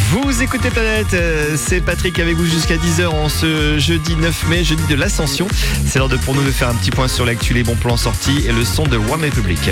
Vous écoutez Planète, c'est Patrick avec vous jusqu'à 10h en ce jeudi 9 mai, jeudi de l'Ascension. C'est l'heure pour nous de faire un petit point sur l'actu, les bons plans sortis et le son de OneRepublic.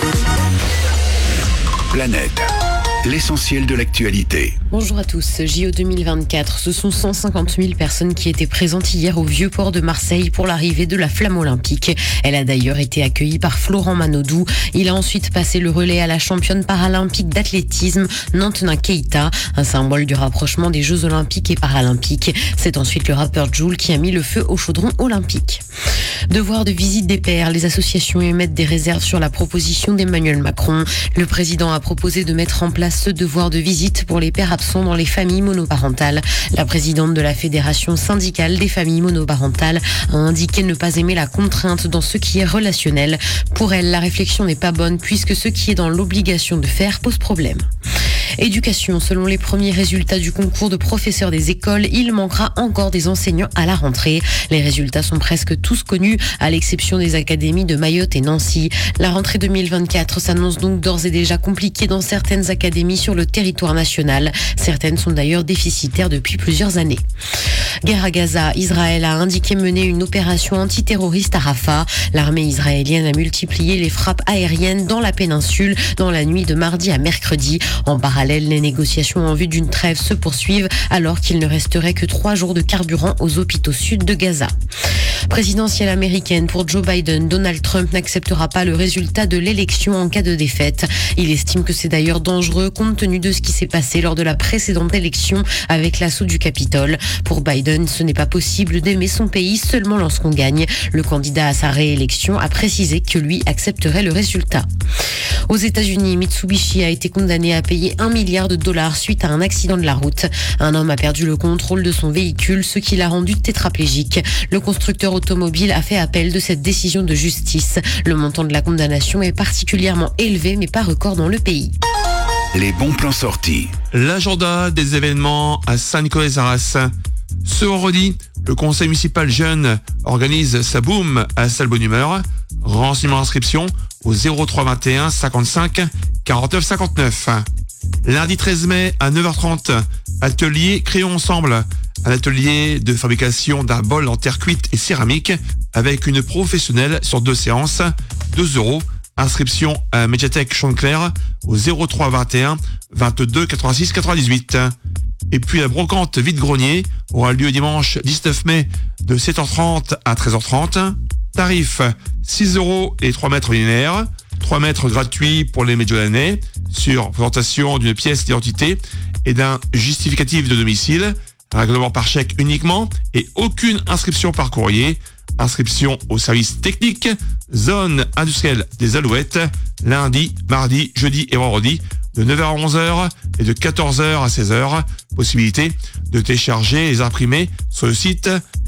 Planète, l'essentiel de l'actualité. Bonjour à tous, JO 2024, ce sont 150 000 personnes qui étaient présentes hier au Vieux-Port de Marseille pour l'arrivée de la flamme olympique. Elle a d'ailleurs été accueillie par Florent Manodou. Il a ensuite passé le relais à la championne paralympique d'athlétisme, Nantena Keita, un symbole du rapprochement des Jeux olympiques et paralympiques. C'est ensuite le rappeur Jul qui a mis le feu au chaudron olympique. Devoir de visite des pères, les associations émettent des réserves sur la proposition d'Emmanuel Macron. Le président a proposé de mettre en place ce devoir de visite pour les pères absents dans les familles monoparentales. La présidente de la Fédération syndicale des familles monoparentales a indiqué ne pas aimer la contrainte dans ce qui est relationnel. Pour elle, la réflexion n'est pas bonne puisque ce qui est dans l'obligation de faire pose problème. Éducation, selon les premiers résultats du concours de professeurs des écoles, il manquera encore des enseignants à la rentrée. Les résultats sont presque tous connus, à l'exception des académies de Mayotte et Nancy. La rentrée 2024 s'annonce donc d'ores et déjà compliquée dans certaines académies sur le territoire national. Certaines sont d'ailleurs déficitaires depuis plusieurs années. Guerre à Gaza, Israël a indiqué mener une opération antiterroriste à Rafah. L'armée israélienne a multiplié les frappes aériennes dans la péninsule dans la nuit de mardi à mercredi. En parallèle, les négociations en vue d'une trêve se poursuivent alors qu'il ne resterait que 3 jours de carburant aux hôpitaux sud de Gaza. Présidentielle américaine pour Joe Biden, Donald Trump n'acceptera pas le résultat de l'élection en cas de défaite. Il estime que c'est d'ailleurs dangereux compte tenu de ce qui s'est passé lors de la précédente élection avec l'assaut du Capitole. Pour Biden, ce n'est pas possible d'aimer son pays seulement lorsqu'on gagne. Le candidat à sa réélection a précisé que lui accepterait le résultat. Aux États-Unis, Mitsubishi a été condamné à payer $1 milliard suite à un accident de la route. Un homme a perdu le contrôle de son véhicule, ce qui l'a rendu tétraplégique. Le constructeur automobile a fait appel de cette décision de justice. Le montant de la condamnation est particulièrement élevé, mais pas record dans le pays. Les bons plans sortis. L'agenda des événements à Saint-Nicolas-Arras. Ce vendredi, le conseil municipal jeune organise sa boum à salle bonne humeur. Renseignement d'inscription au 03 21 55 49 59. Lundi 13 mai à 9h30, atelier Créons ensemble. Un atelier de fabrication d'un bol en terre cuite et céramique avec une professionnelle sur 2 séances, 2 €. Inscription à Médiathèque Chanteclair au 03 21 22 86 98. Et puis la brocante vide-grenier aura lieu dimanche 19 mai de 7h30 à 13h30. Tarif 6 € et 3 mètres linéaires. 3 mètres gratuits pour les Médiolanais sur présentation d'une pièce d'identité et d'un justificatif de domicile. Règlement par chèque uniquement et aucune inscription par courrier. Inscription au service technique, zone industrielle des Alouettes, lundi, mardi, jeudi et vendredi, de 9h à 11h et de 14h à 16h. Possibilité de télécharger les imprimés sur le site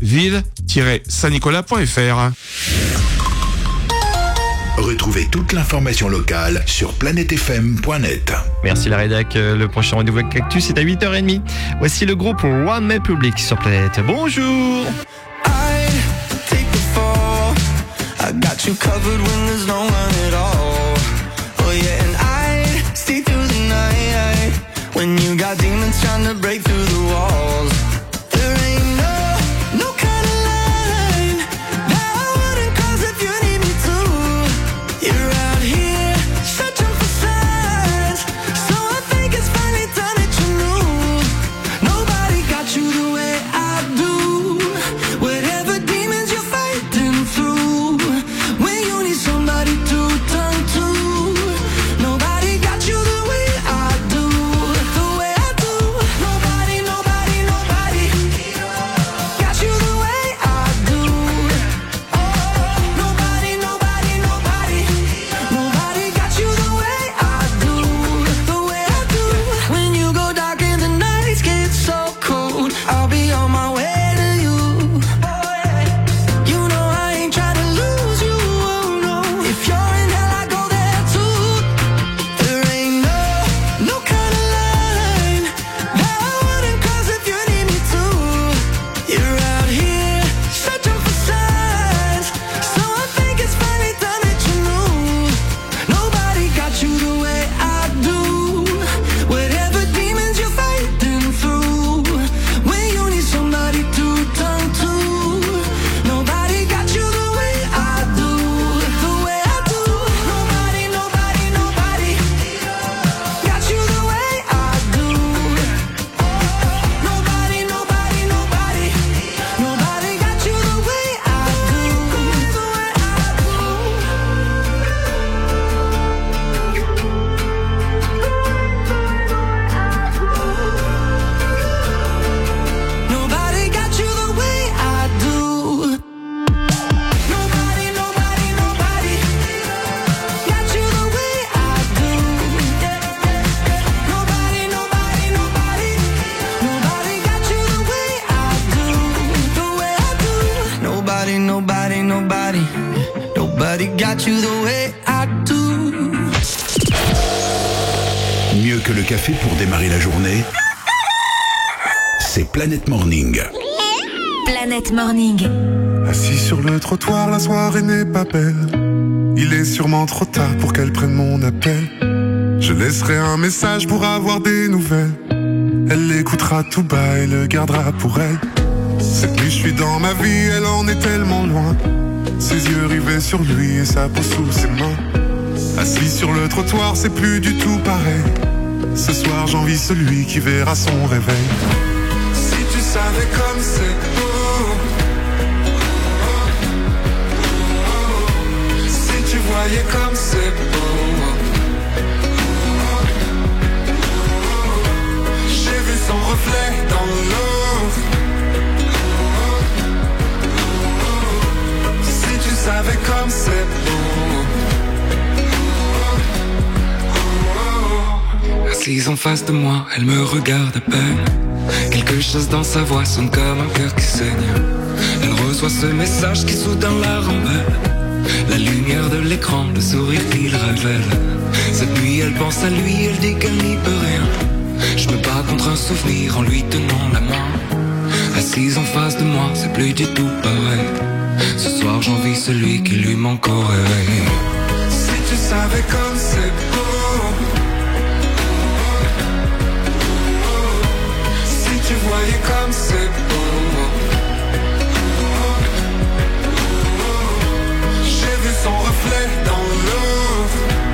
ville-saint-nicolas.fr. Retrouvez toute l'information locale sur planetefm.net. Merci la rédac, le prochain rendez-vous avec Cactus c'est à 8h30. Voici le groupe OneRepublic sur Planète. Bonjour. I got you covered when there's no one at all. Oh yeah, and I stay through the night when you got demons trying to break through the walls. There ain't no kind of line that I wouldn't cross if you need me to. You're out here searching for signs, so I think it's finally time that you knew. Nobody got you the way I do. Whatever demons you're fighting through, when you need somebody to turn to, nobody got you the way I do, the way I do. Nobody got you the way I do. Oh, nobody got you the way I do, the way I do. When you go dark and the nights get so cold, I'll be on my way to you. You know I ain't trying to lose you, oh no. If you're in hell, Nobody got you the way I do. Mieux que le café pour démarrer la journée, c'est Planet Morning. Planet Morning. Assis sur le trottoir, la soirée n'est pas belle. Il est sûrement trop tard pour qu'elle prenne mon appel. Je laisserai un message pour avoir des nouvelles. Elle l'écoutera tout bas et le gardera pour elle. Cette nuit je suis dans ma vie, elle en est tellement loin. Ses yeux rivés sur lui et sa peau sous ses mains. Assis sur le trottoir, c'est plus du tout pareil. Ce soir j'envie celui qui verra son réveil. Si tu savais comme c'est beau, si tu voyais comme c'est beau. J'ai vu son reflet dans l'eau. Si tu savais comme c'est beau. Assise en face de moi, elle me regarde à peine. Quelque chose dans sa voix sonne comme un cœur qui saigne. Elle reçoit ce message qui soudain la rembelle. La lumière de l'écran, le sourire qu'il révèle. Cette nuit elle pense à lui, elle dit qu'elle n'y peut rien. Je me bats contre un souvenir en lui tenant la main. Assise en face de moi, c'est plus du tout pareil. Ce soir j'envie celui qui lui manque au réveil. Si tu savais comme c'est beau. Tu voyais comme c'est beau. J'ai vu son reflet dans l'eau.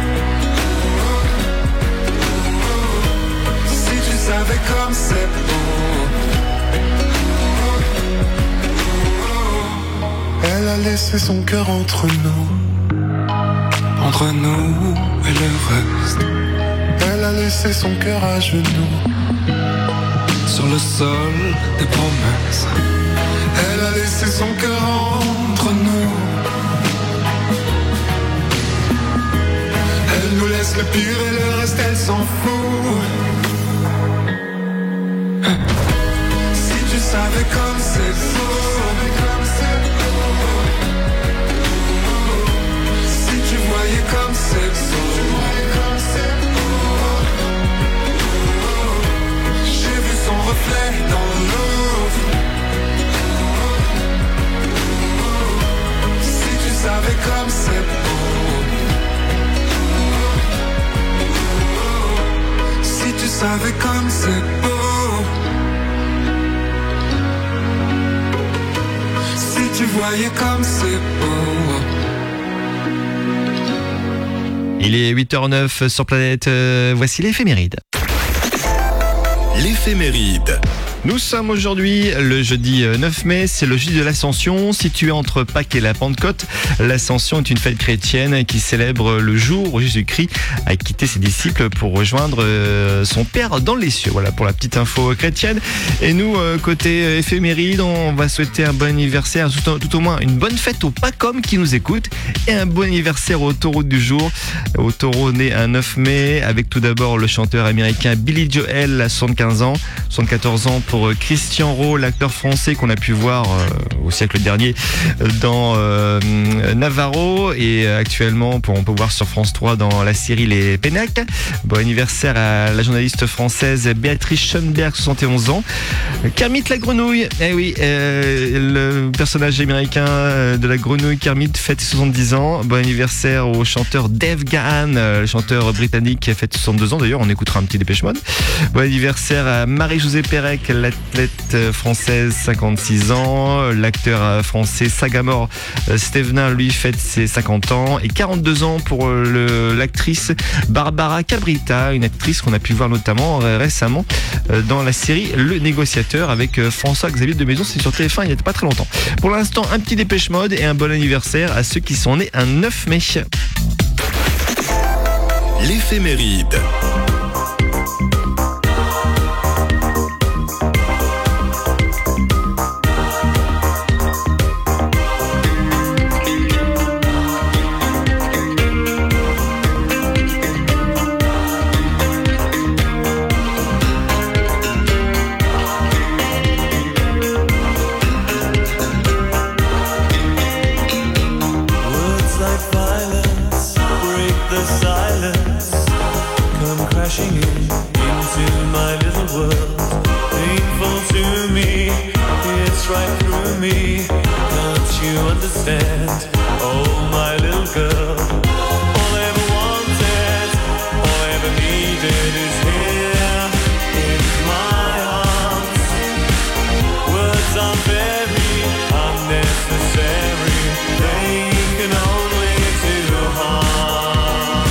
Si tu savais comme c'est beau. Elle a laissé son cœur entre nous. Entre nous et le reste. Elle a laissé son cœur à genoux. Sur le sol des promesses. Elle a laissé son cœur entre nous. Elle nous laisse le pire et le reste elle s'en fout. Si tu savais comme c'est beau. Si tu voyais comme c'est beau. Son reflet dans l'eau. Si tu savais comme c'est beau. Si tu savais comme c'est beau. Si tu voyais comme c'est beau. Il est 8h09 sur Planète. Voici l'éphéméride. L'éphéméride. Nous sommes aujourd'hui le jeudi 9 mai, c'est le jeudi de l'Ascension, situé entre Pâques et la Pentecôte. L'Ascension est une fête chrétienne qui célèbre le jour où Jésus-Christ a quitté ses disciples pour rejoindre son Père dans les cieux. Voilà pour la petite info chrétienne. Et nous, côté éphéméride, on va souhaiter un bon anniversaire, tout au moins une bonne fête aux Pacom qui nous écoutent et un bon anniversaire au taureau du jour. Au taureau né un 9 mai, avec tout d'abord le chanteur américain Billy Joel à 75 ans, 74 ans pour Christian Rau, l'acteur français qu'on a pu voir au siècle dernier dans Navarro et actuellement on peut voir sur France 3 dans la série Les Pénacs. Bon anniversaire à la journaliste française Béatrice Schoenberg, 71 ans. Kermit la grenouille, eh oui, le personnage américain de la grenouille Kermit fête 70 ans. Bon anniversaire au chanteur Dave Gahan, le chanteur britannique qui a fait 62 ans, d'ailleurs on écoutera un petit Dépêche Mode. Bon anniversaire à Marie-Josée Pérec, l'athlète française, 56 ans. L'acteur français Sagamore Stevenin, lui, fête ses 50 ans. Et 42 ans pour l'actrice Barbara Cabrita, une actrice qu'on a pu voir notamment récemment dans la série Le Négociateur avec François-Xavier de Maison. C'est sur TF1 il n'y a pas très longtemps. Pour l'instant, un petit Dépêche Mode et un bon anniversaire à ceux qui sont nés un 9 mai. L'éphéméride. silence come crashing into my little world. Painful to me, it's right through me. Can't you understand? Oh, my little girl. All I ever wanted, all I ever needed is here in my arms. Words are very unnecessary. They can only do harm.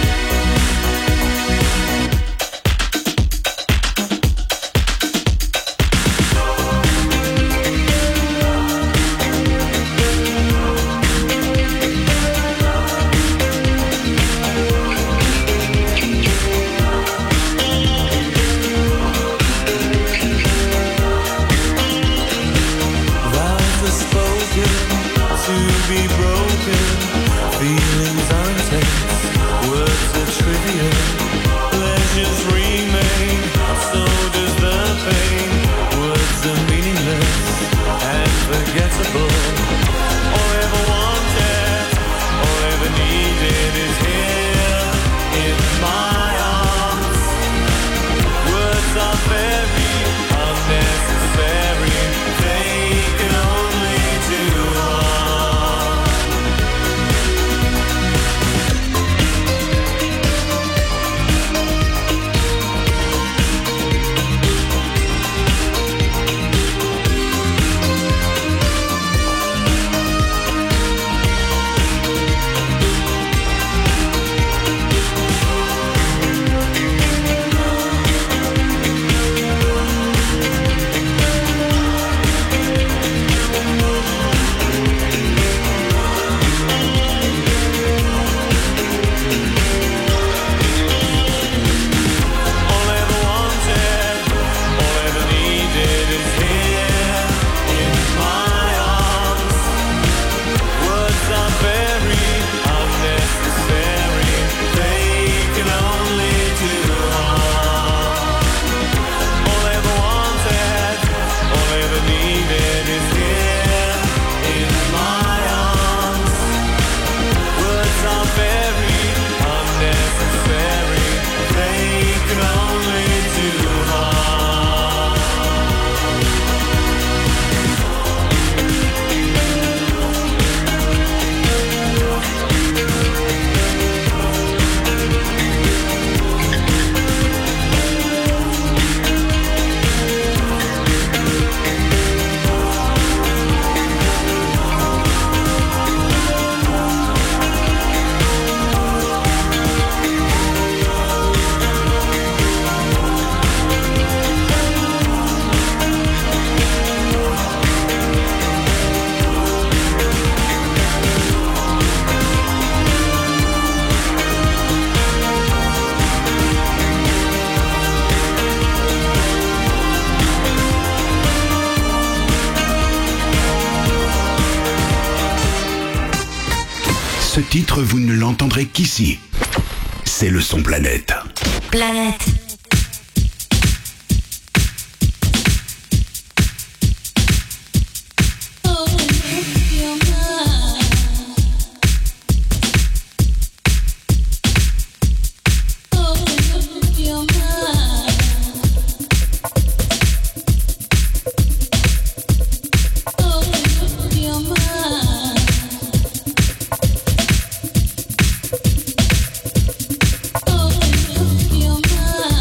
Vows are spoken to be broken. Feelings are intense, words are trivial. Pleasures remain, so does the pain. Words are meaningless and forgettable. All I ever wanted, all I ever needed is here in my arms. Words are very unnecessary. They can only do harm. All I ever wanted, all I ever needed is here in my arms. Words are very unnecessary. They can only do harm. All I ever wanted, all I ever needed is here in my arms. Words are very unnecessary. They can only do harm. Ce titre, vous ne l'entendrez qu'ici. C'est le son Planète. Planète. Your mind.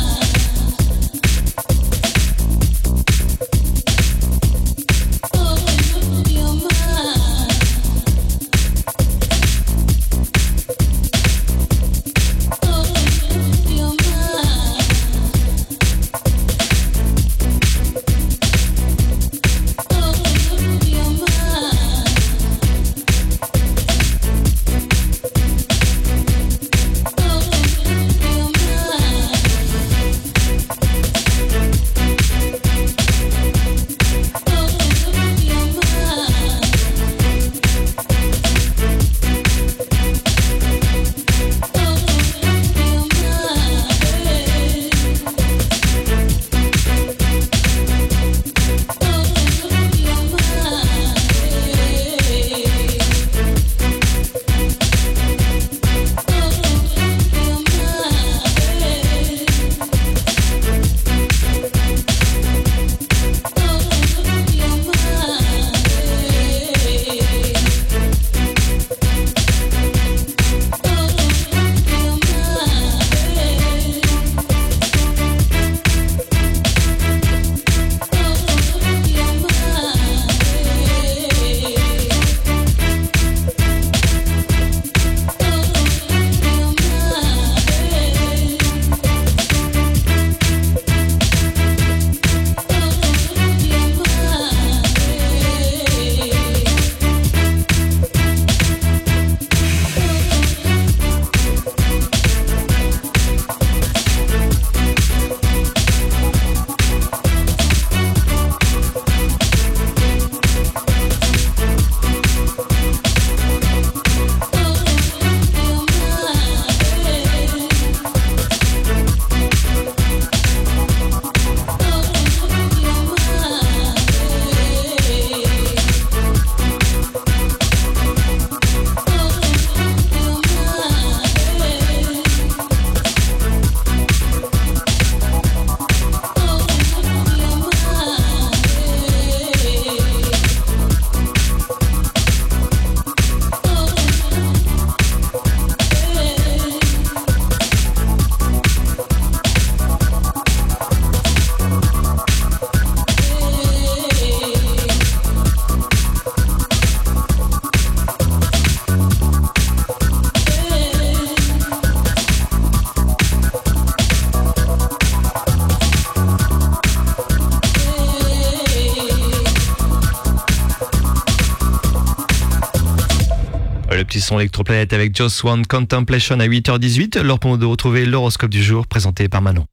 son Electroplanète avec Just One Contemplation à 8h18. L'heure pour nous de retrouver l'horoscope du jour présenté par Manon.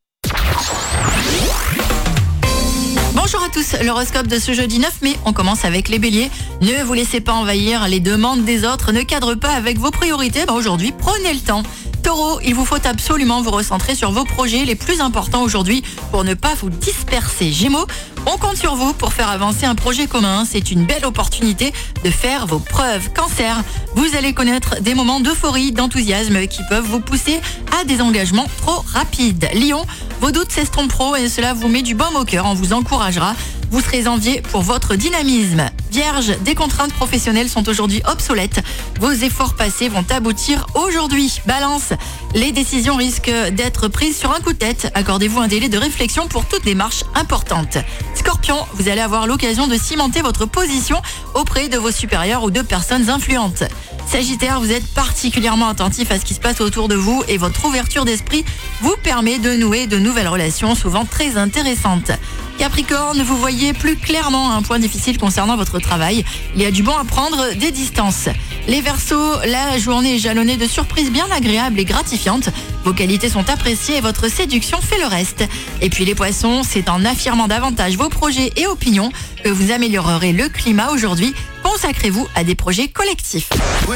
Bonjour à tous, l'horoscope de ce jeudi 9 mai, on commence avec les béliers. Ne vous laissez pas envahir les demandes des autres, ne cadre pas avec vos priorités, aujourd'hui prenez le temps. Taureau, il vous faut absolument vous recentrer sur vos projets les plus importants aujourd'hui pour ne pas vous disperser. Gémeaux, on compte sur vous pour faire avancer un projet commun, c'est une belle opportunité de faire vos preuves. Cancer, vous allez connaître des moments d'euphorie, d'enthousiasme qui peuvent vous pousser à des engagements trop rapides. Lion, vos doutes s'estomperont et cela vous met du baume au cœur, on vous encouragera. Vous serez envié pour votre dynamisme. Vierge, des contraintes professionnelles sont aujourd'hui obsolètes. Vos efforts passés vont aboutir aujourd'hui. Balance, les décisions risquent d'être prises sur un coup de tête. Accordez-vous un délai de réflexion pour toute démarche importante. Scorpion, vous allez avoir l'occasion de cimenter votre position auprès de vos supérieurs ou de personnes influentes. Sagittaire, vous êtes particulièrement attentif à ce qui se passe autour de vous et votre ouverture d'esprit vous permet de nouer de nouvelles relations souvent très intéressantes. Capricorne, vous voyez plus clairement un point difficile concernant votre travail. Il y a du bon à prendre des distances. Les Verseaux, la journée est jalonnée de surprises bien agréables et gratifiantes. Vos qualités sont appréciées et votre séduction fait le reste. Et puis les Poissons, c'est en affirmant davantage vos projets et opinions que vous améliorerez le climat aujourd'hui. Consacrez-vous à des projets collectifs.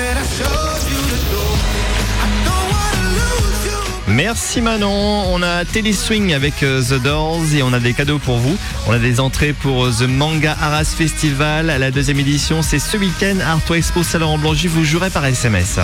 Merci Manon, on a Teddy Swing avec The Doors et on a des cadeaux pour vous. On a des entrées pour The Manga Arras Festival. La deuxième édition, c'est ce week-end. Art Expo Saint-Laurent-Blangy, vous jouerez par SMS.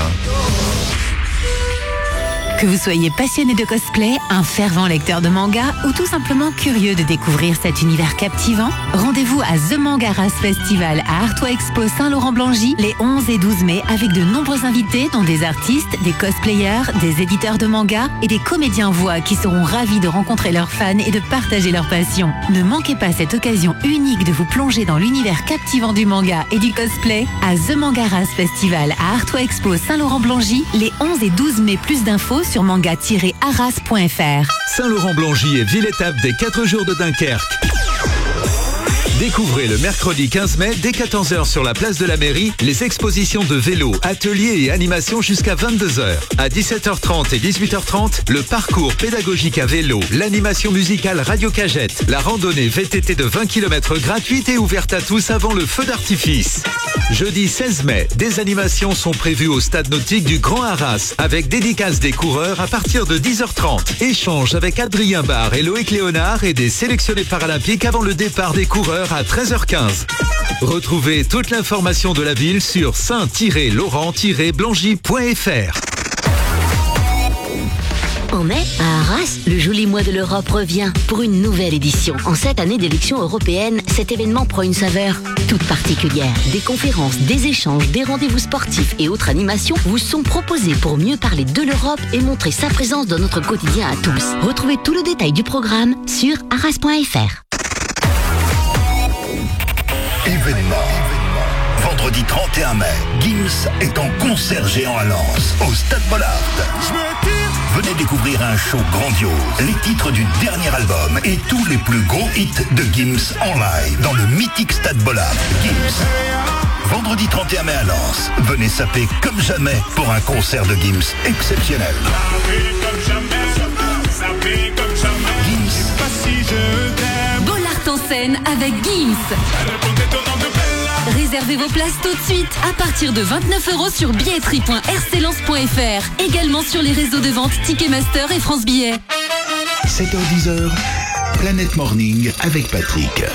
Que vous soyez passionné de cosplay, un fervent lecteur de manga ou tout simplement curieux de découvrir cet univers captivant, rendez-vous à The Manga Arras Festival à Artois Expo Saint-Laurent-Blangy les 11 et 12 mai avec de nombreux invités dont des artistes, des cosplayers, des éditeurs de manga et des comédiens voix qui seront ravis de rencontrer leurs fans et de partager leur passion. Ne manquez pas cette occasion unique de vous plonger dans l'univers captivant du manga et du cosplay à The Manga Arras Festival à Artois Expo Saint-Laurent-Blangy les 11 et 12 mai. Plus d'infos sur manga-arras.fr. Saint-Laurent-Blangy est ville-étape des 4 jours de Dunkerque. Découvrez le mercredi 15 mai, dès 14h sur la place de la mairie, les expositions de vélo, ateliers et animations jusqu'à 22h. À 17h30 et 18h30, le parcours pédagogique à vélo, l'animation musicale Radio Cagette, la randonnée VTT de 20 km gratuite et ouverte à tous avant le feu d'artifice. Jeudi 16 mai, des animations sont prévues au stade nautique du Grand Arras, avec dédicace des coureurs à partir de 10h30. Échange avec Adrien Barre et Loïc Léonard et des sélectionnés paralympiques avant le départ des coureurs à 13h15. Retrouvez toute l'information de la ville sur saint-laurent-blangy.fr. En mai, à Arras, le joli mois de l'Europe revient pour une nouvelle édition. En cette année d'élection européenne, cet événement prend une saveur toute particulière. Des conférences, des échanges, des rendez-vous sportifs et autres animations vous sont proposés pour mieux parler de l'Europe et montrer sa présence dans notre quotidien à tous. Retrouvez tout le détail du programme sur arras.fr. Événement. Vendredi 31 mai, Gims est en concert géant à Lens, au Stade Bollard. Venez découvrir un show grandiose, les titres du dernier album et tous les plus gros hits de Gims en live dans le mythique Stade Bollard. Gims. Vendredi 31 mai à Lens, venez saper comme jamais pour un concert de Gims exceptionnel. Gims. Bollard en scène avec Gims. Réservez vos places tout de suite à partir de 29 € sur billetterie.rclence.fr. Également sur les réseaux de vente Ticketmaster et France Billets. 7h-10h, Planète Morning avec Patrick.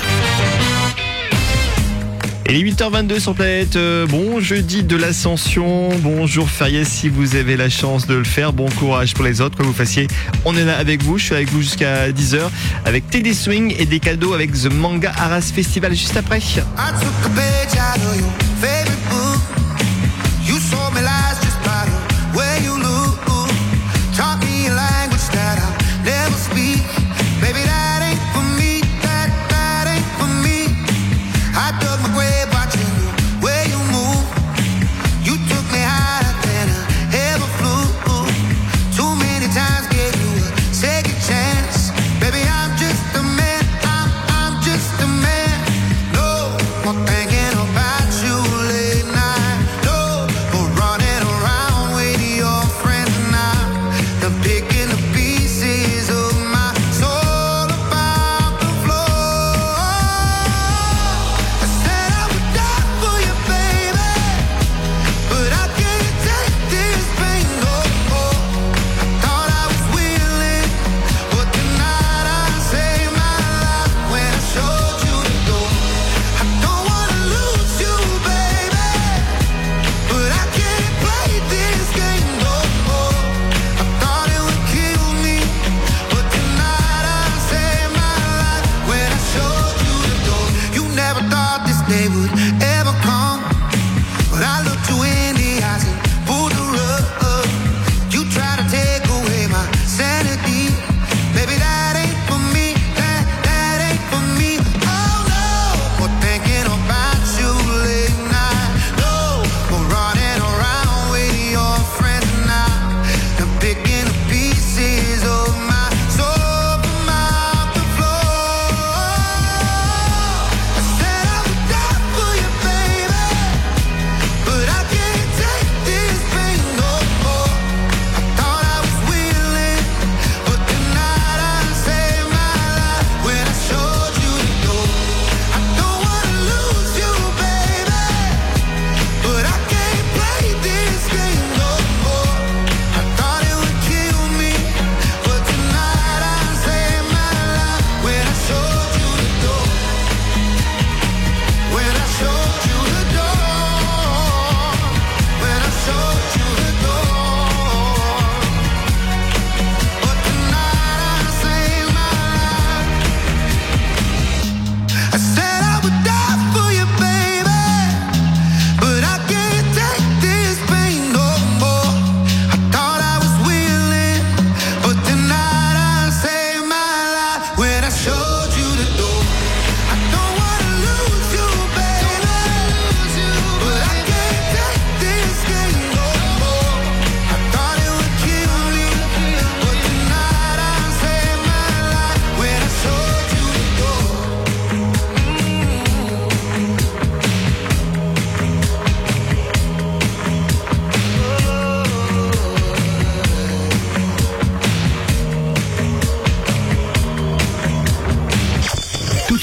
Et les 8h22 sur Planète, bon jeudi de l'Ascension, bon jour férié si vous avez la chance de le faire, bon courage pour les autres, quoi que vous fassiez, on est là avec vous, je suis avec vous jusqu'à 10h avec Teddy Swing et des cadeaux avec The Manga Arras Festival juste après. Thinking about you late night.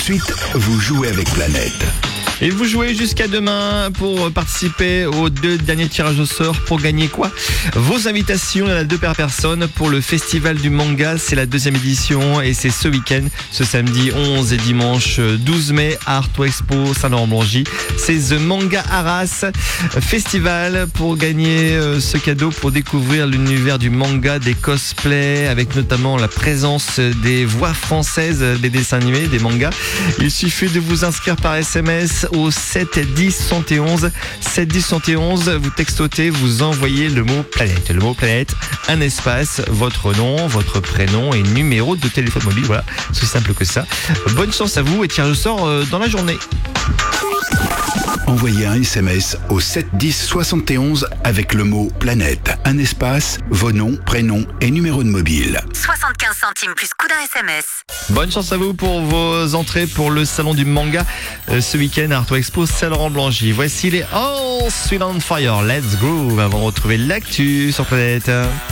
suite, vous jouez avec Planète. Et vous jouez jusqu'à demain pour participer aux 2 derniers tirages au sort pour gagner quoi? Vos invitations, il y en a 2 par personne pour le Festival du Manga. C'est la 2e édition et c'est ce week-end, ce samedi 11 et dimanche 12 mai à Arto Expo Saint-Laurent-Blangy. C'est The Manga Arras Festival pour gagner ce cadeau pour découvrir l'univers du manga, des cosplays avec notamment la présence des voix françaises des dessins animés, des mangas. Il suffit de vous inscrire par SMS au 7 10 71. 7 10 71, vous textotez, vous envoyez le mot planète. Le mot planète, un espace, votre nom, votre prénom et numéro de téléphone mobile. Voilà, c'est aussi simple que ça. Bonne chance à vous et tirage au sort dans la journée. Envoyez un SMS au 7 10 71 avec le mot planète, un espace, vos noms, prénoms et numéro de mobile. 75 centimes plus coût d'un SMS. Bonne chance à vous pour vos entrées pour le salon du manga ce week-end à Arto Expo Saint-Laurent-Blangy. Voici les All Sweet on Fire. Let's go avant de retrouver l'actu sur Planète.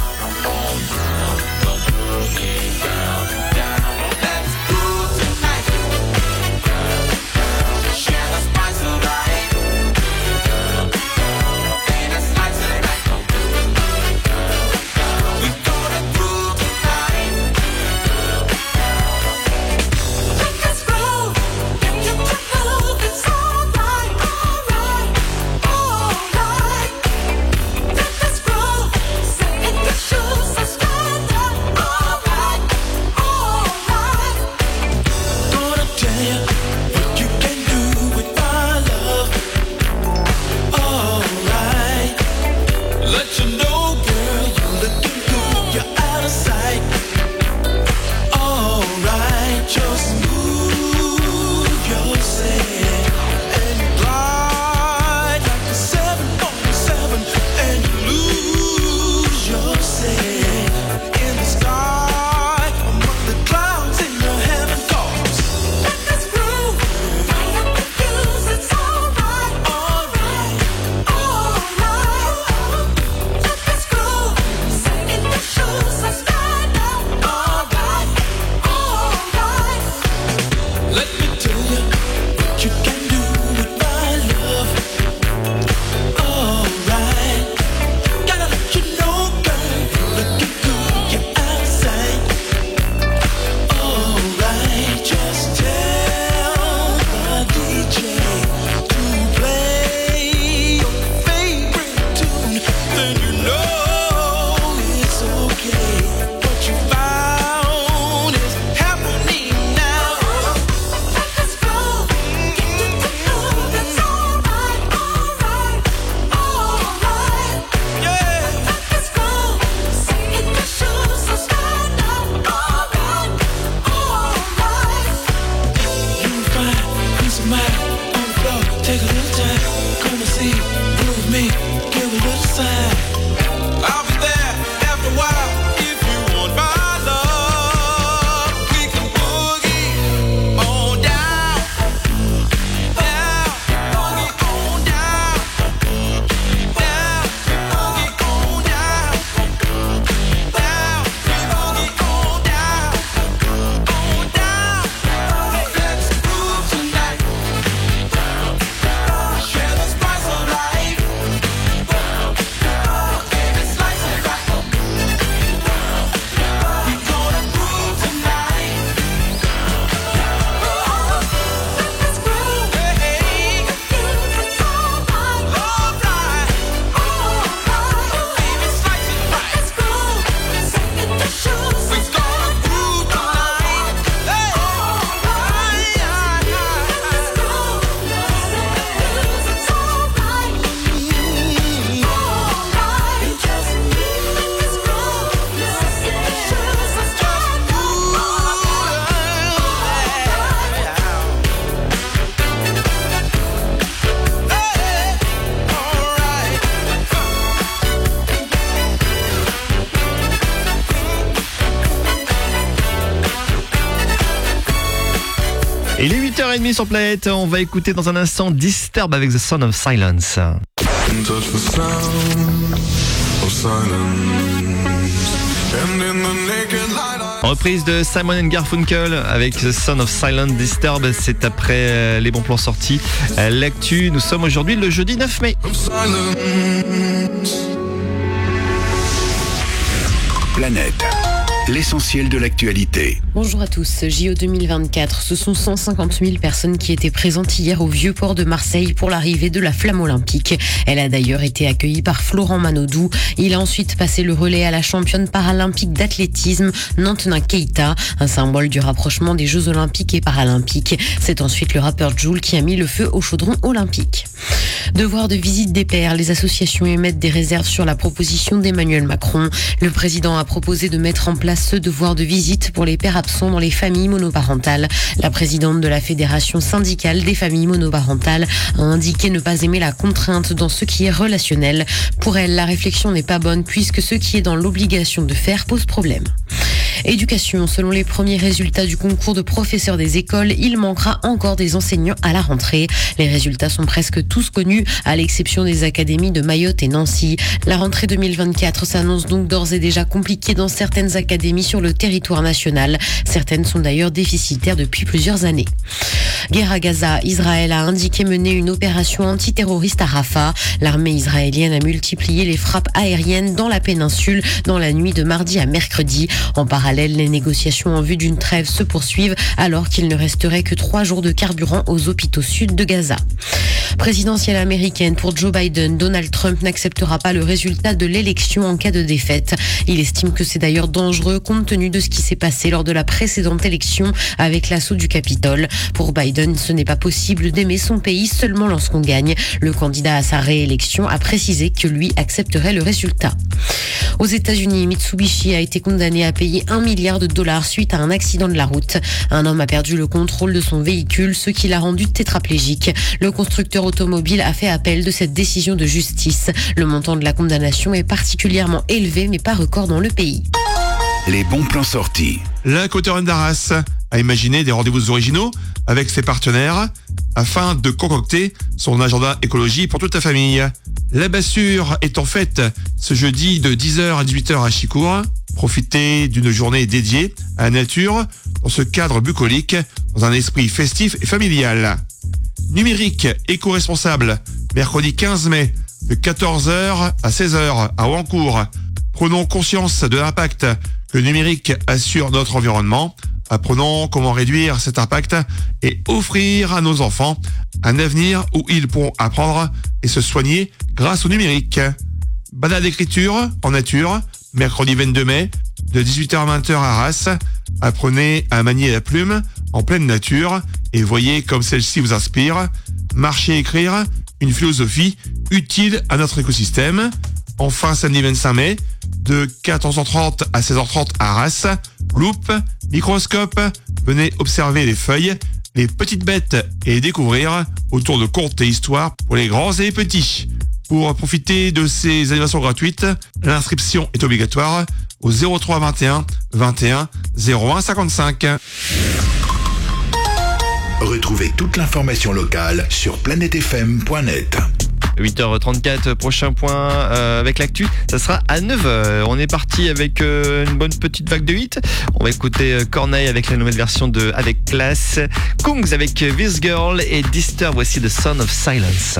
Il est 8h30 sur Planète. On va écouter dans un instant Disturb avec The Sound of Silence. Touch the sound of silence, and in the naked light I Reprise de Simon & Garfunkel avec The Son of Silent Disturb. C'est après les bons plans sortis. L'actu, nous sommes aujourd'hui le jeudi 9 mai. Planète, l'essentiel de l'actualité. Bonjour à tous. JO 2024, ce sont 150 000 personnes qui étaient présentes hier au Vieux-Port de Marseille pour l'arrivée de la flamme olympique. Elle a d'ailleurs été accueillie par Florent Manodou. Il a ensuite passé le relais à la championne paralympique d'athlétisme, Nantna Keita, un symbole du rapprochement des Jeux olympiques et paralympiques. C'est ensuite le rappeur Jul qui a mis le feu au chaudron olympique. Devoir de visite des pères, les associations émettent des réserves sur la proposition d'Emmanuel Macron. Le président a proposé de mettre en place ce devoir de visite pour les pères absents dans les familles monoparentales. La présidente de la Fédération syndicale des familles monoparentales a indiqué ne pas aimer la contrainte dans ce qui est relationnel. Pour elle, la réflexion n'est pas bonne puisque ce qui est dans l'obligation de faire pose problème. Éducation, selon les premiers résultats du concours de professeurs des écoles, il manquera encore des enseignants à la rentrée. Les résultats sont presque tous connus, à l'exception des académies de Mayotte et Nancy. La rentrée 2024 s'annonce donc d'ores et déjà compliquée dans certaines académies sur le territoire national. Certaines sont d'ailleurs déficitaires depuis plusieurs années. Guerre à Gaza, Israël a indiqué mener une opération antiterroriste à Rafah. L'armée israélienne a multiplié les frappes aériennes dans la péninsule dans la nuit de mardi à mercredi. En parallèle, les négociations en vue d'une trêve se poursuivent alors qu'il ne resterait que 3 jours de carburant aux hôpitaux sud de Gaza. Présidentielle américaine pour Joe Biden, Donald Trump n'acceptera pas le résultat de l'élection en cas de défaite. Il estime que c'est d'ailleurs dangereux compte tenu de ce qui s'est passé lors de la précédente élection avec l'assaut du Capitole. Pour Biden, ce n'est pas possible d'aimer son pays seulement lorsqu'on gagne. Le candidat à sa réélection a précisé que lui accepterait le résultat. Aux États-Unis, Mitsubishi a été condamné à payer $1 milliard suite à un accident de la route. Un homme a perdu le contrôle de son véhicule, ce qui l'a rendu tétraplégique. Le constructeur automobile a fait appel de cette décision de justice. Le montant de la condamnation est particulièrement élevé, mais pas record dans le pays. Les bons plans sortis. La Côte-Run d'Arras a imaginé des rendez-vous originaux avec ses partenaires afin de concocter son agenda écologie pour toute la famille. La Bassure est en fête ce jeudi de 10h à 18h à Chicourt. Profitez d'une journée dédiée à la nature dans ce cadre bucolique, dans un esprit festif et familial. Numérique éco-responsable, mercredi 15 mai, de 14h à 16h à Ouancourt. Prenons conscience de l'impact que le numérique a sur notre environnement. Apprenons comment réduire cet impact et offrir à nos enfants un avenir où ils pourront apprendre et se soigner grâce au numérique. Balade d'écriture en nature, mercredi 22 mai, de 18h à 20h à Arras. Apprenez à manier la plume en pleine nature et voyez comme celle-ci vous inspire. Marcher et écrire, une philosophie utile à notre écosystème. Enfin, samedi 25 mai, de 14h30 à 16h30 à Arras. Loupe, microscope, venez observer les feuilles, les petites bêtes et découvrir autour de contes et histoires pour les grands et les petits. Pour profiter de ces animations gratuites, l'inscription est obligatoire au 03 21 21 01 55. Retrouvez toute l'information locale sur planetefm.net. 8h34, prochain point avec l'actu, ça sera à 9h. On est parti avec une bonne petite vague de 8. On va écouter Corneille avec la nouvelle version de Avec Classe, Kungs avec This Girl et Disturb, voici The Son of Silence.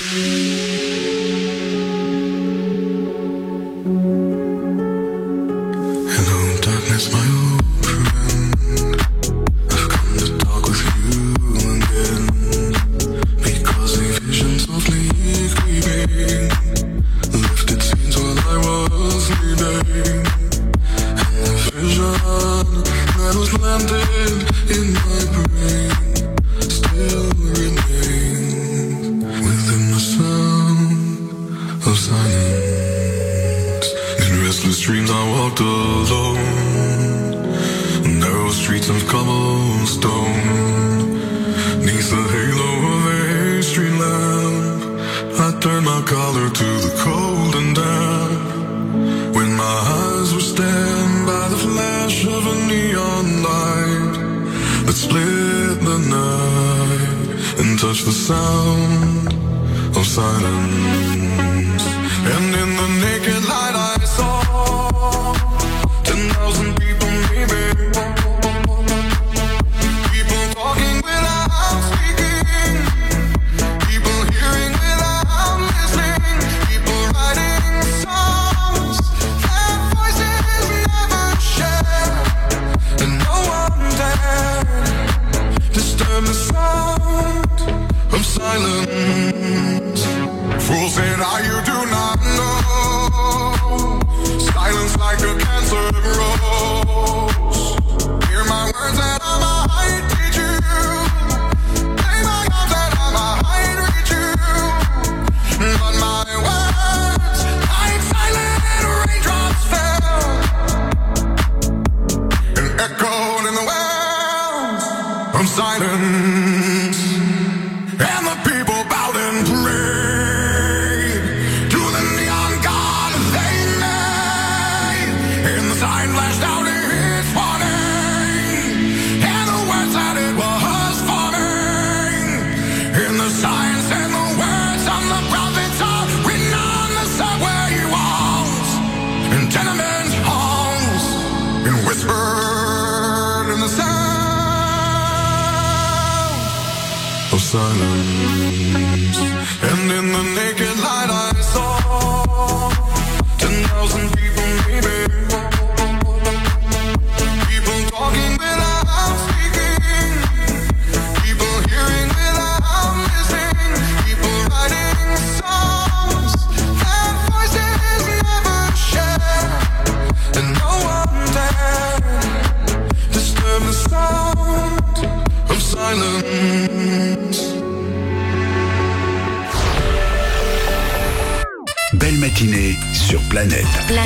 Hello darkness, my old friend. I've come to talk with you again, because a vision softly creeping lifted scenes while I was sleeping, and the vision that was planted in my brain still remains within the sound of silence. In restless dreams I walked alone, narrow streets of cobblestone, neath the halo of a street lamp. I turned my collar to the cold and damp, when my eyes were stabbed by the flash of a neon light that split the night and touched the sound of silence. And in the naked light I saw 10,000 people maybe, mind flashed out its warning, and the words that it was forming, in the signs and the words on the prophets are written on the subway walls, in tenement halls, and whispered in the sound of silence. And in the naked light I saw 10,000 people maybe, people talking without speaking, people hearing without listening, people writing songs that voices never share, and no one dared disturb the sound of silence. Belle matinée sur Planète.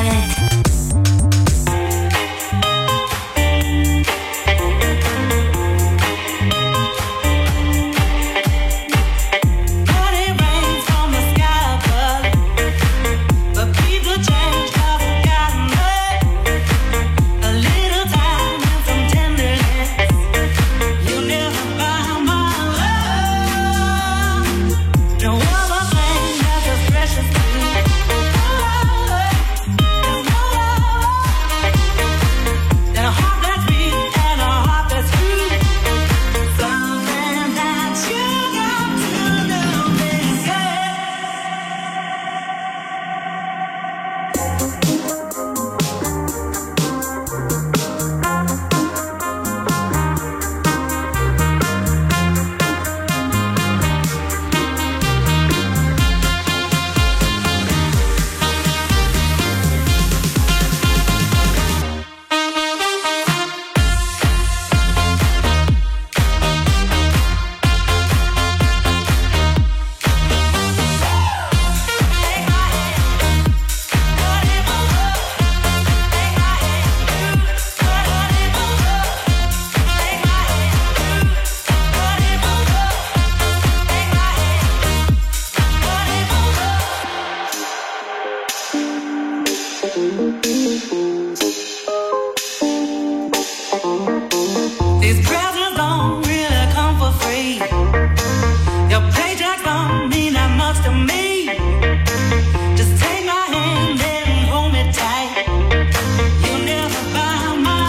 These presents don't really come for free. Your paycheck don't mean that much to me. Just take my hand and hold me tight. You'll never buy my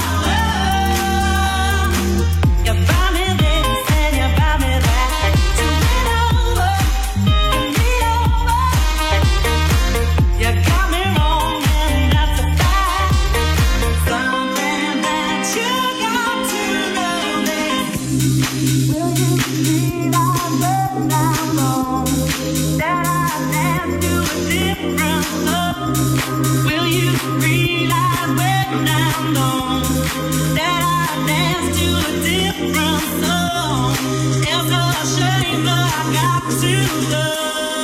love. You buy me this and you buy me that. So lean over, lean over. You got me wrong and that's a fact. Something that you got to know is, will you believe I let down wrong? That I left you a different love. Will you realize when I'm gone that I left you a different song? It's a shame, but I got to love.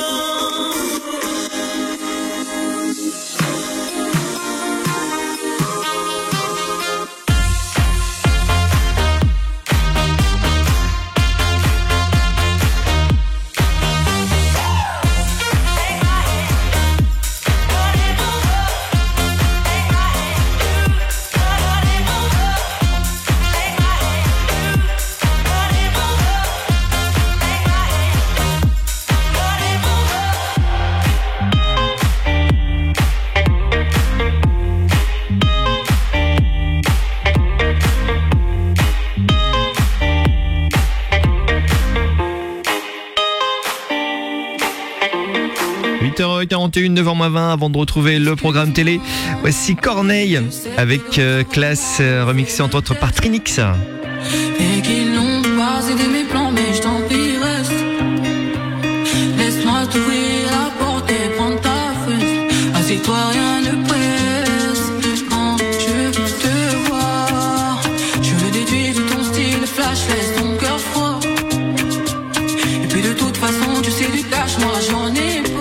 – 8h41, 9h20, avant de retrouver le programme télé. Voici Corneille avec Classe, remixé entre autres par Trinix. Et qu'ils n'ont pas aidé mes plans, mais je t'en prie, reste. Laisse-moi t'ouvrir la porte et prendre ta fesse. Assieds-toi, rien ne presse. Quand je te vois, je le déduis de ton style flash, laisse ton cœur froid. Et puis de toute façon, tu sais du cash, moi j'en ai pas.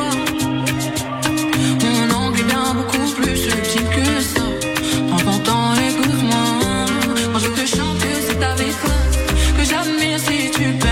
Mon angle est bien beaucoup plus subtil que ça. Prends ton temps, écoute-moi. Quand je te chante, c'est avec classe que j'admire si tu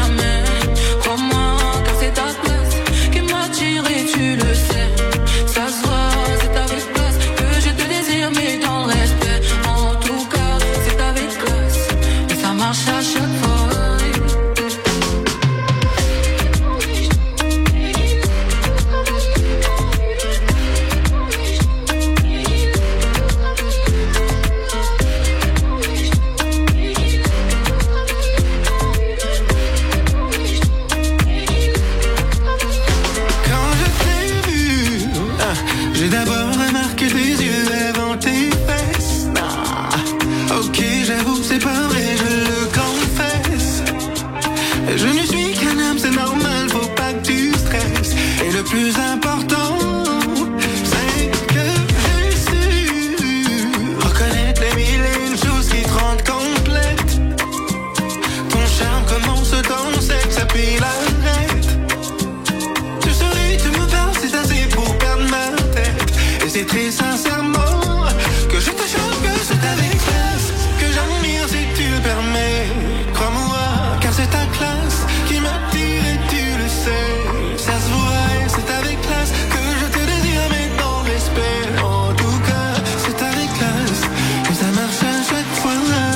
pourrait vous séparer, je le confesse. Je ne suis qu'un homme, c'est normal, faut pas que tu stresses. Et le plus important, c'est que j'ai su reconnaître les mille et une choses qui te rendent complète. Ton charme commence dans le sexe, puis l'arrête. Tu souris, tu me parles, c'est assez pour perdre ma tête. Et c'est très sincèrement que je te chante, que c'est avec classe, que j'admire si tu le permets. Crois-moi, car c'est ta classe qui m'attire et tu le sais. Ça se voit et c'est avec classe que je te désire, mais dans le respect. En tout cas, c'est avec classe que ça marche à chaque fois.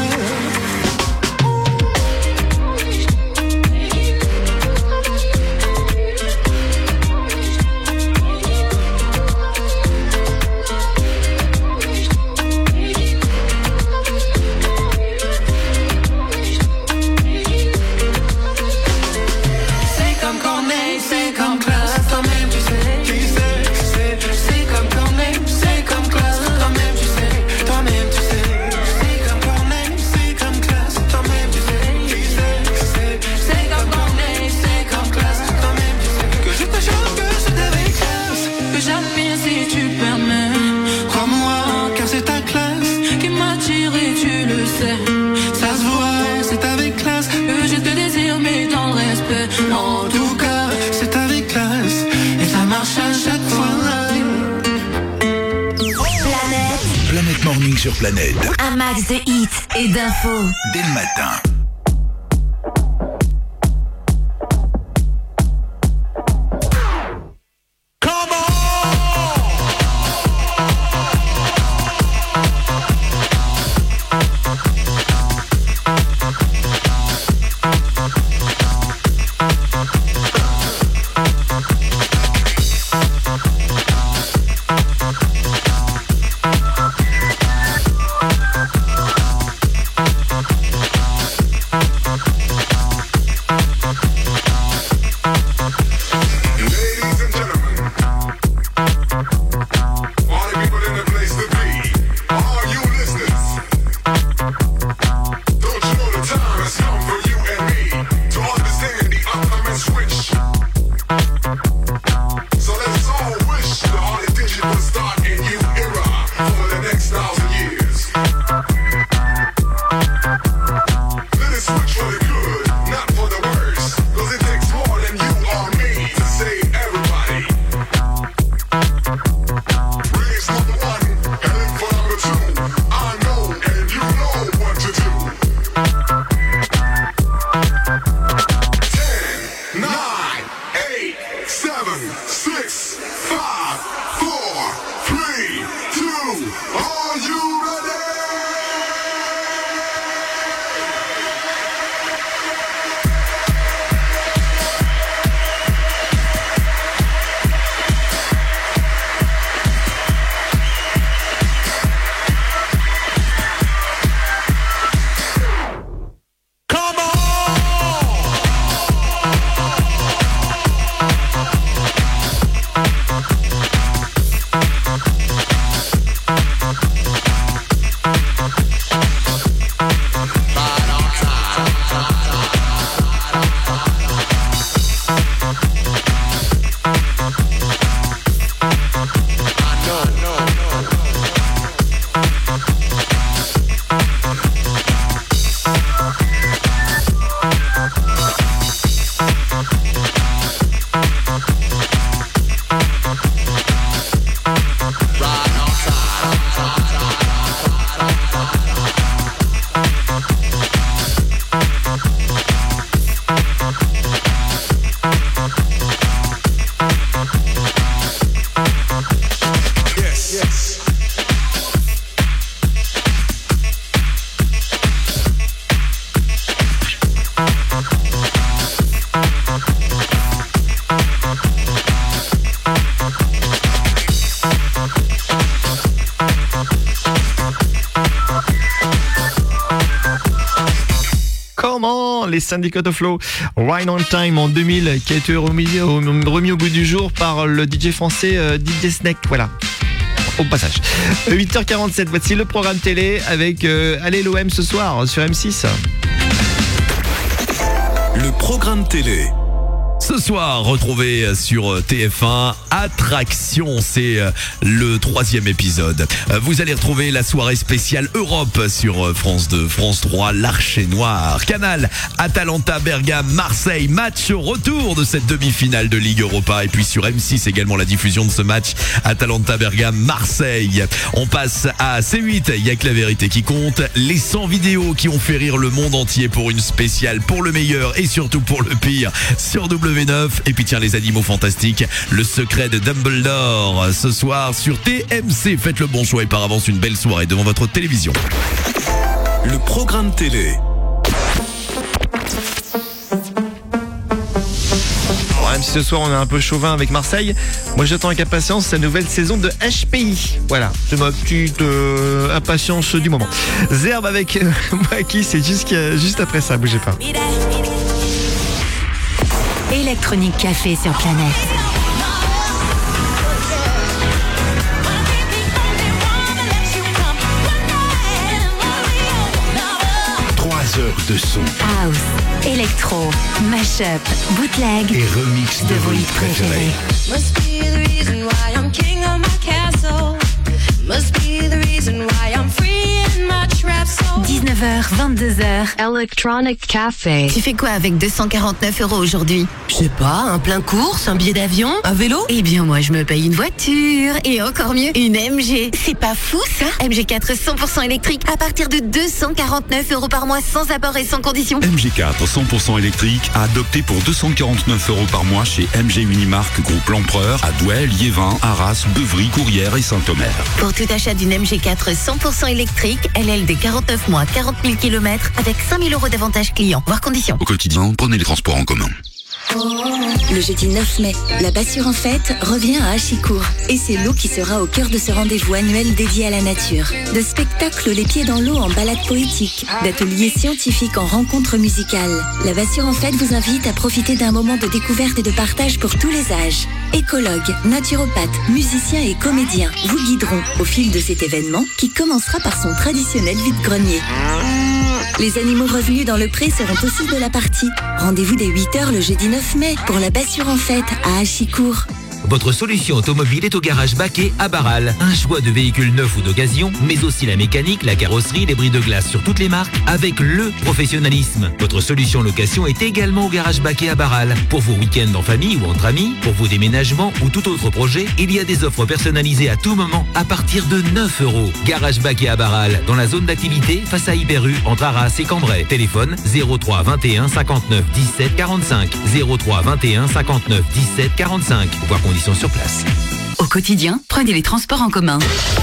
C'est comme Corneille, c'est comme classe, toi-même tu sais, c'est comme Corneille, c'est comme classe, toi-même tu sais, toi-même tu sais. C'est comme Corneille, c'est comme classe, toi-même tu sais, c'est comme Corneille, c'est comme classe, toi-même tu sais. Que je te chante, que c'est avec classe, que j'admire si tu le permets. Crois-moi, car c'est ta classe qui m'attire et tu le sais. Ça se voit, c'est avec classe que je te désire, mais dans le respect. En tout cas, c'est avec classe et ça marche à chaque fois. Planète Morning sur Planète. Un max de hits et d'infos. Dès le matin. Les Syndicate of Flow, Right on Time en 2000, qui a été remis au goût du jour par le DJ français DJ Snake. Voilà. au passage. 8h47, voici le programme télé avec allez l'OM ce soir sur M6. Le programme télé. Ce soir, retrouvez sur TF1 Attraction, c'est le 3e épisode. Vous allez retrouver la soirée spéciale Europe sur France 2, France 3, l'Archer Noir. Canal, Atalanta, Bergame, Marseille, match retour de cette demi-finale de Ligue Europa. Et puis sur M6 également la diffusion de ce match Atalanta, Bergame, Marseille. On passe à C8, il y a que la vérité qui compte. Les 100 vidéos qui ont fait rire le monde entier pour une spéciale pour le meilleur et surtout pour le pire sur W9. Et puis tiens, les animaux fantastiques, le secret de Dumbledore, ce soir sur TMC. Faites le bon choix et par avance une belle soirée devant votre télévision. Le programme télé. Même si ce soir on est un peu chauvin avec Marseille, moi j'attends avec impatience sa nouvelle saison de HPI. Voilà, c'est ma petite impatience du moment. Zerbe avec Waki, c'est juste après ça, bougez pas. Électronique Café sur Planète. Heures de son. House, électro, mashup, bootleg et remix de vos hits préférés. Must be the reason why I'm king of my castle. Must be the reason why I'm free in my trap soul. 19h, 22h. Electronic Café. Tu fais quoi avec 249 € aujourd'hui? Je sais pas, un plein course, un billet d'avion, un vélo? Eh bien moi je me paye une voiture. Et encore mieux, une MG. C'est pas fou ça? MG4 100% électrique à partir de 249 € par mois sans apport et sans condition. MG4 100% électrique à adopter pour 249 € par mois chez MG Unimarque Groupe L'Empereur à Douai, Liévin, Arras, Beuvry, Courrières et Saint-Omer. Pour tout achat d'une MG4 100% électrique, LLD 49 mois, 40 000 km avec 5 000 € d'avantages clients, voire conditions. Au quotidien, prenez les transports en commun. Le jeudi 9 mai, la Bassure en fête revient à Achicourt. Et c'est l'eau qui sera au cœur de ce rendez-vous annuel dédié à la nature. De spectacles les pieds dans l'eau en balade poétique, d'ateliers scientifiques en rencontres musicales. La Bassure en fête vous invite à profiter d'un moment de découverte et de partage pour tous les âges. Écologues, naturopathes, musiciens et comédiens vous guideront au fil de cet événement qui commencera par son traditionnel vide-grenier. Les animaux revenus dans le pré seront aussi de la partie. Rendez-vous dès 8h le jeudi 9 mai pour la Bassure en fête à Achicourt. Votre solution automobile est au garage Baquet à Barral. Un choix de véhicules neufs ou d'occasion, mais aussi la mécanique, la carrosserie, les bris de glace sur toutes les marques, avec le professionnalisme. Votre solution location est également au garage Baquet à Barral. Pour vos week-ends en famille ou entre amis, pour vos déménagements ou tout autre projet, il y a des offres personnalisées à tout moment à partir de 9 €. Garage Baquet à Barral, dans la zone d'activité face à Hyper-U, entre Arras et Cambrai. Téléphone 03 21 59 17 45. 03 21 59 17 45. Voir conditions sur place. Au quotidien, prenez les transports en commun.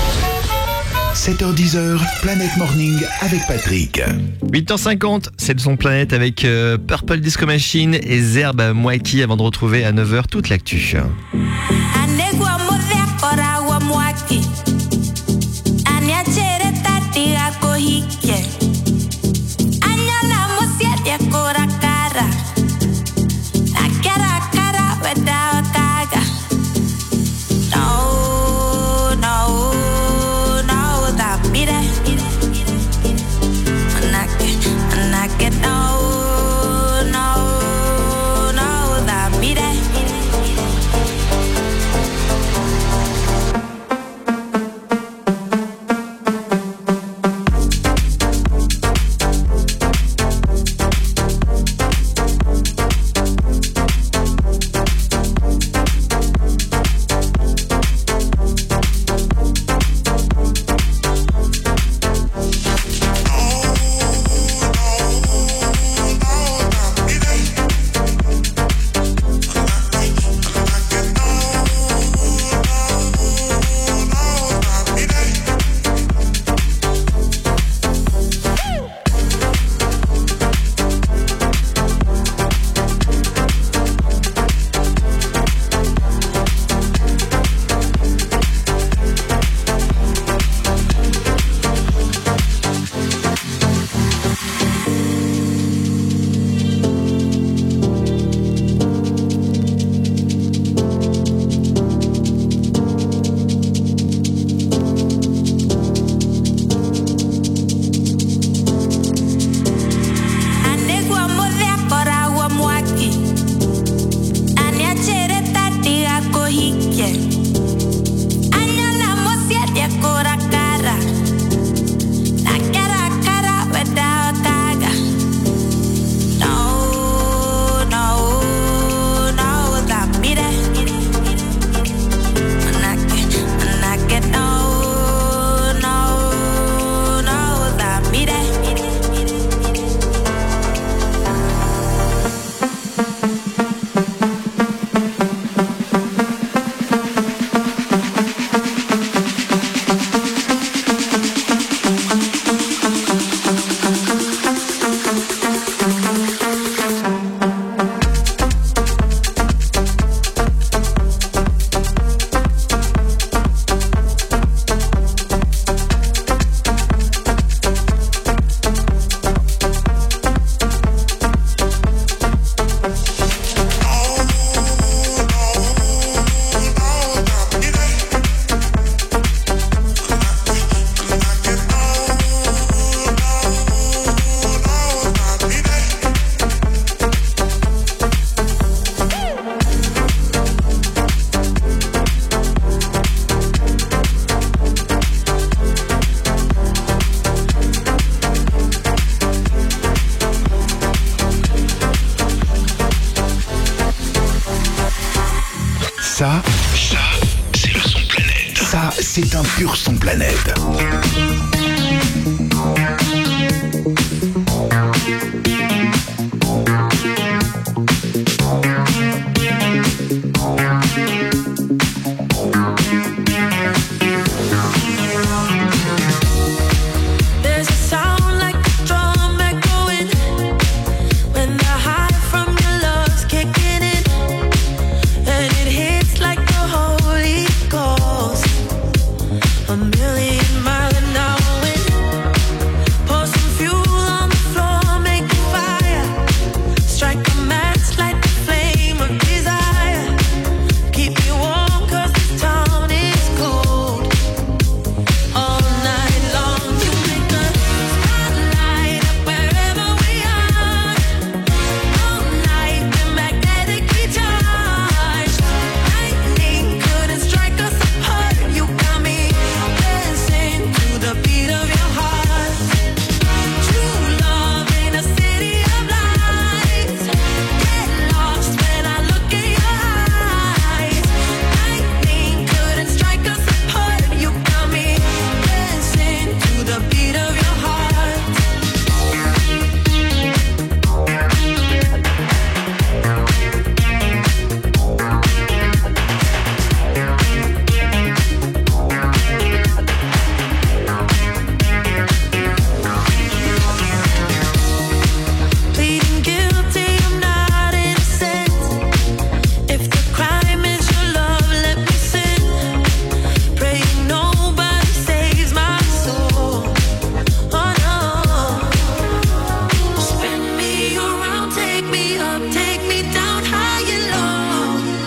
7h-10h, Planète Morning avec Patrick. 8h50, c'est le son Planète avec Purple Disco Machine et Zerbe Mwaki avant de retrouver à 9h toute l'actu. Ça, c'est le son planète. Ça, c'est un pur son planète. There's a sound like a drum echoing when the high from your love's kicking in, and it hits like the Holy Ghost. A million miles an hour wind. Pour some fuel on the floor, make a fire. Strike a match, light the flame of desire. Keep me warm 'cause this town is cold. All night long you make the spotlight up wherever we are. All night we're magnetically charged. Lightning couldn't strike us apart. You got me dancing to the beat of your heart. True love in a city of lights. Get lost when I look in your eyes. Lightning couldn't strike us apart. You got me dancing to the beat of your heart. Pleading guilty, I'm not innocent. If the crime is your love, let me sin. Praying nobody saves my soul. Oh no. Spin me around, take me up, take me down high and low.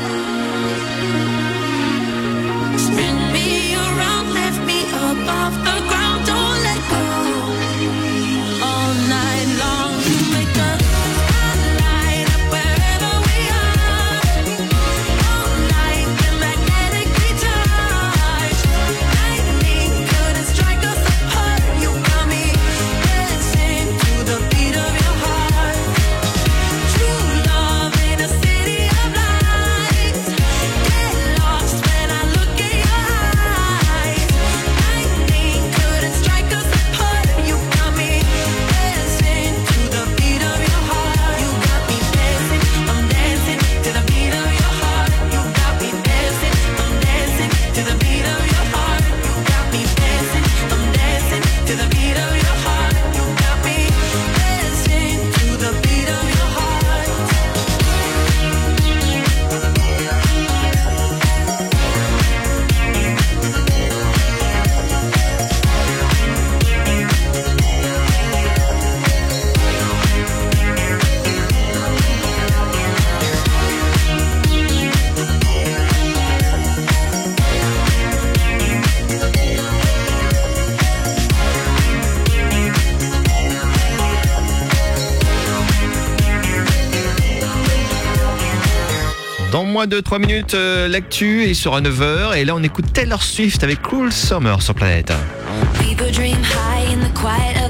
Spin me around, lift me up off the ground, don't let go. All night long you make the spotlight up wherever we are. All night we're magnetically charged. Lightning couldn't strike us apart. You got me dancing to the beat of your heart. True love in a city of lights. Get lost when I look in your eyes. Lightning couldn't strike us apart. You got me dancing to the beat of your heart. You got me dancing, I'm dancing to the beat of your heart. You got me dancing, I'm dancing to the beat of your heart. You got me dancing, I'm dancing to the beat of your heart. You got me dancing to the beat of your heart. Dans moins de 3 minutes, l'actu est sur 9h. Et là, on écoute Taylor Swift avec Cruel Summer sur Planète. People dream high in the quiet